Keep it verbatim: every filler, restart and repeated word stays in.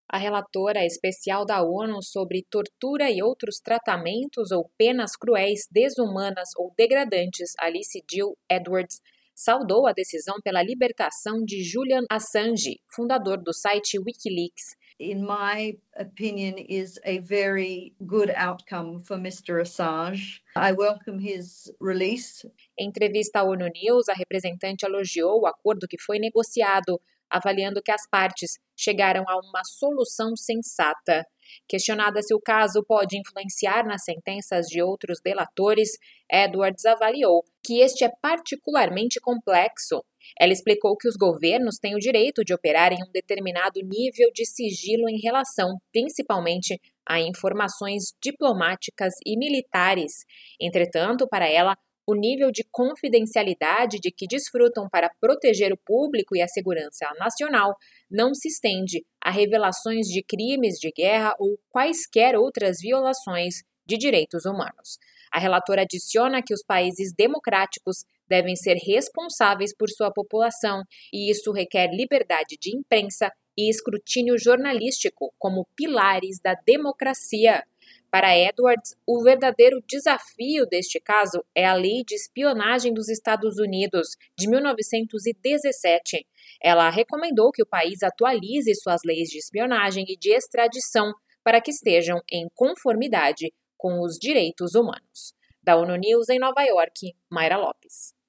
A relatora especial da ONU sobre tortura e outros tratamentos ou penas cruéis, desumanas ou degradantes, Alice Jill Edwards, saudou a decisão pela libertação de Julian Assange, fundador do site Wikileaks. In my opinion, is a very good outcome for mister Assange. I welcome his release. Em entrevista à ONU News, a representante elogiou o acordo que foi negociado, avaliando que as partes chegaram a uma solução sensata. Questionada se o caso pode influenciar nas sentenças de outros delatores, Edwards avaliou que este é particularmente complexo. Ela explicou que os governos têm o direito de operar em um determinado nível de sigilo em relação, principalmente, a informações diplomáticas e militares. Entretanto, para ela, o nível de confidencialidade de que desfrutam para proteger o público e a segurança nacional não se estende a revelações de crimes de guerra ou quaisquer outras violações de direitos humanos. A relatora adiciona que os países democráticos devem ser responsáveis por sua população e isso requer liberdade de imprensa e escrutínio jornalístico como pilares da democracia. Para Edwards, o verdadeiro desafio deste caso é a Lei de Espionagem dos Estados Unidos, de mil novecentos e dezessete. Ela recomendou que o país atualize suas leis de espionagem e de extradição para que estejam em conformidade com os direitos humanos. Da ONU News em Nova York, Mayra Lopes.